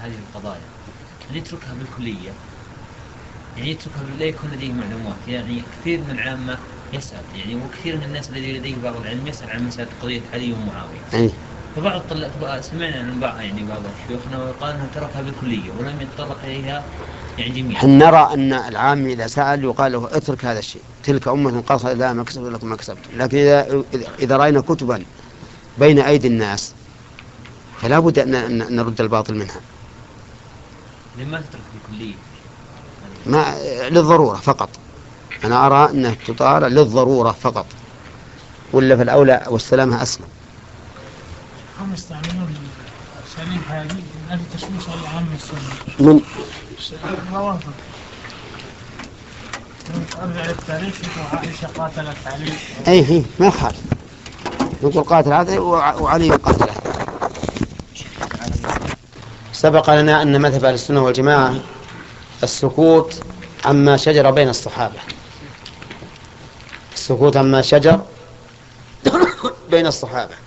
هذه القضايا هل يتركها بالكلية؟ يعني يتركها لا يكون لديه معلومات. يعني كثير من العامة يسأل، يعني وكثير من الناس الذي لديه بعض العلم يسأل عن مسألة قضية علي ومعاوية. فبعض الطلاب سمعنا عن بعض شيوخنا وقال انه تركها بالكلية ولم يتطرق اليها يعني جميعا. نرى ان العام اذا سأل يقال له اترك هذا الشيء، تلك امة قصر لا ما كسبت لكم ما كسبتم. لكن اذا راينا كتبا بين ايدي الناس فلا بد ان نرد الباطل منها. لما تترك بالكلية؟ ما للضرورة فقط. انا ارى انها تطار للضرورة فقط، ولا في الاولى والسلامة اسلم. هم يستعملون اساليب هذه من اجل تشويش العام السنة من الروافض. ارجع للتاريخ وعائشة قاتلت علي. اي ما خالف، نقول قاتل هذا وعلي قاتله. سبق لنا ان مذهب اهل السنة والجماعة السكوت عما شجر بين الصحابة، السكوت عما شجر بين الصحابة.